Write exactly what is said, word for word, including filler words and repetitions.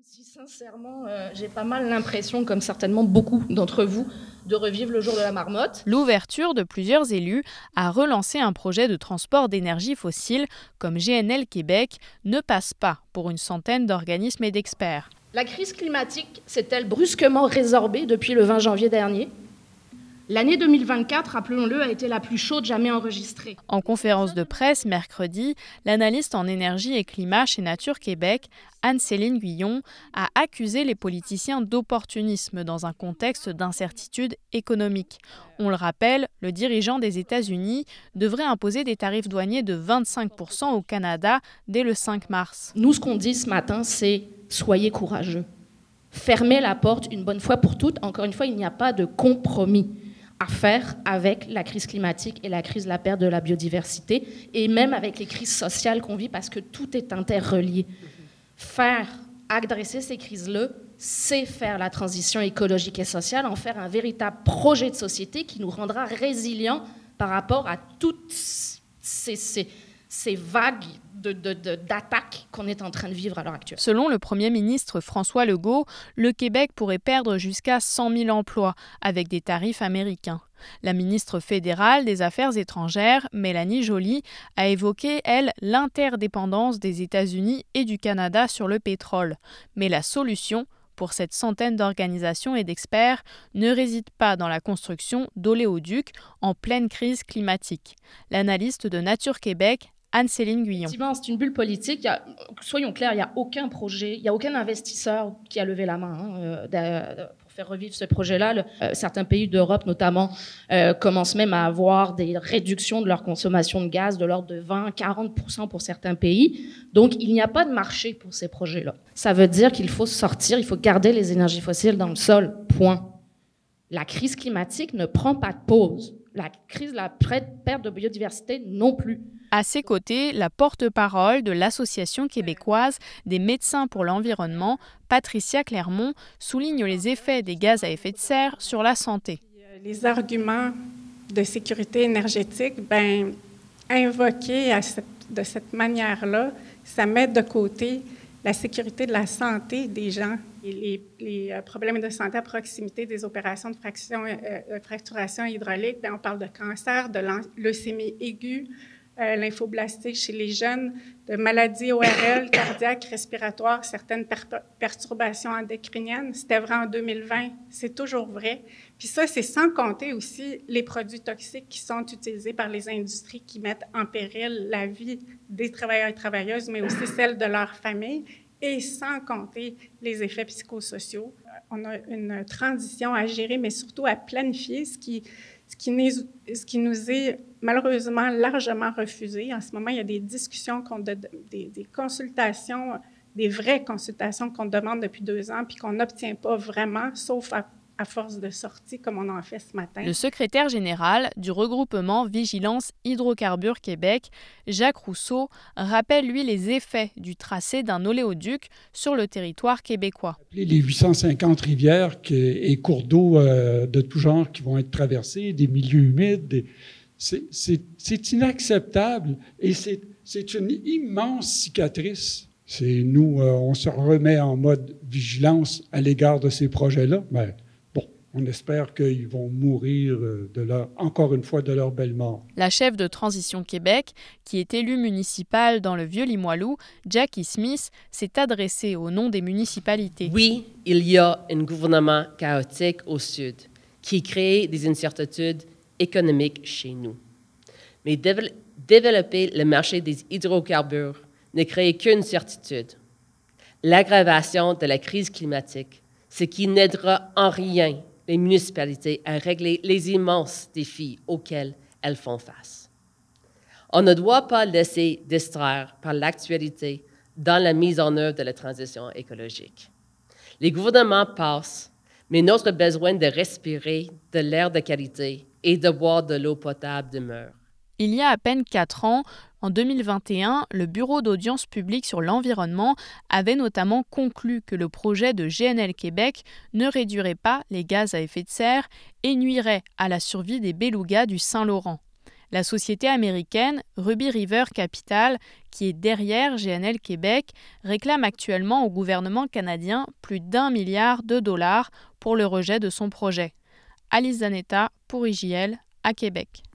Si sincèrement, euh, j'ai pas mal l'impression, comme certainement beaucoup d'entre vous, de revivre le jour de la marmotte. L'ouverture de plusieurs élus à relancer un projet de transport d'énergie fossile comme G N L Québec ne passe pas pour une centaine d'organismes et d'experts. La crise climatique s'est-elle brusquement résorbée depuis le vingt janvier dernier ? L'année deux mille vingt-quatre, rappelons-le, a été la plus chaude jamais enregistrée. En conférence de presse mercredi, l'analyste en énergie et climat chez Nature Québec, Anne-Céline Guyon, a accusé les politiciens d'opportunisme dans un contexte d'incertitude économique. On le rappelle, le dirigeant des États-Unis devrait imposer des tarifs douaniers de vingt-cinq pour cent au Canada dès le cinq mars. Nous, ce qu'on dit ce matin, c'est « soyez courageux ». Fermez la porte une bonne fois pour toutes. Encore une fois, il n'y a pas de compromis à faire avec la crise climatique et la crise de la perte de la biodiversité, et même avec les crises sociales qu'on vit, parce que tout est interrelié. Faire, adresser ces crises-là, c'est faire la transition écologique et sociale, en faire un véritable projet de société qui nous rendra résilients par rapport à toutes ces, ces, ces vagues De, de, de, d'attaques qu'on est en train de vivre à l'heure actuelle. Selon le Premier ministre François Legault, le Québec pourrait perdre jusqu'à cent mille emplois avec des tarifs américains. La ministre fédérale des Affaires étrangères, Mélanie Joly, a évoqué, elle, l'interdépendance des États-Unis et du Canada sur le pétrole. Mais la solution pour cette centaine d'organisations et d'experts ne réside pas dans la construction d'oléoducs en pleine crise climatique. L'analyste de Nature Québec, Anne-Céline Guyon. Effectivement, c'est une bulle politique. Il y a, soyons clairs, il n'y a aucun projet, il n'y a aucun investisseur qui a levé la main hein, euh, pour faire revivre ce projet-là. Le, euh, certains pays d'Europe, notamment, euh, commencent même à avoir des réductions de leur consommation de gaz de l'ordre de vingt à quarante pour cent pour certains pays. Donc, il n'y a pas de marché pour ces projets-là. Ça veut dire qu'il faut sortir, il faut garder les énergies fossiles dans le sol, point. La crise climatique ne prend pas de pause. La crise de la perte de biodiversité non plus. À ses côtés, la porte-parole de l'Association québécoise des médecins pour l'environnement, Patricia Clermont, souligne les effets des gaz à effet de serre sur la santé. Les arguments de sécurité énergétique, ben, invoqués à cette, de cette manière-là, ça met de côté la sécurité de la santé des gens. Et les, les problèmes de santé à proximité des opérations de fraction, euh, fracturation hydraulique, ben, on parle de cancer, de leucémie aiguë, Euh, lymphoblastique chez les jeunes, de maladies O R L, cardiaques, respiratoires, certaines per- perturbations endocriniennes. C'était vrai en deux mille vingt, c'est toujours vrai. Puis ça, c'est sans compter aussi les produits toxiques qui sont utilisés par les industries qui mettent en péril la vie des travailleurs et travailleuses, mais aussi celle de leur famille, et sans compter les effets psychosociaux. On a une transition à gérer, mais surtout à planifier, ce qui, ce qui, nous, ce qui nous est malheureusement largement refusé. En ce moment, il y a des discussions, qu'on de, des, des consultations, des vraies consultations qu'on demande depuis deux ans puis qu'on n'obtient pas vraiment, sauf à, à force de sortie, comme on en fait ce matin. Le secrétaire général du regroupement Vigilance Hydrocarbures Québec, Jacques Rousseau, rappelle, lui, les effets du tracé d'un oléoduc sur le territoire québécois. Les huit cent cinquante rivières et cours d'eau euh, de tout genre qui vont être traversés, des milieux humides, des... C'est, c'est, c'est inacceptable et c'est, c'est une immense cicatrice. C'est, nous, euh, on se remet en mode vigilance à l'égard de ces projets-là. Mais bon, on espère qu'ils vont mourir de leur, encore une fois de leur belle mort. La chef de Transition Québec, qui est élue municipale dans le Vieux-Limoilou, Jackie Smith, s'est adressée au nom des municipalités. Oui, il y a un gouvernement chaotique au Sud qui crée des incertitudes économique chez nous. Mais dével- développer le marché des hydrocarbures ne crée qu'une certitude. L'aggravation de la crise climatique, ce qui n'aidera en rien les municipalités à régler les immenses défis auxquels elles font face. On ne doit pas laisser distraire par l'actualité dans la mise en œuvre de la transition écologique. Les gouvernements passent, mais notre besoin de respirer de l'air de qualité et de boire de l'eau potable demeure. Il y a à peine quatre ans, en deux mille vingt et un, le Bureau d'audience publique sur l'environnement avait notamment conclu que le projet de G N L Québec ne réduirait pas les gaz à effet de serre et nuirait à la survie des belugas du Saint-Laurent. La société américaine Ruby River Capital, qui est derrière G N L Québec, réclame actuellement au gouvernement canadien plus d'un milliard de dollars pour le rejet de son projet. Alice Zanetta pour I J L à Québec.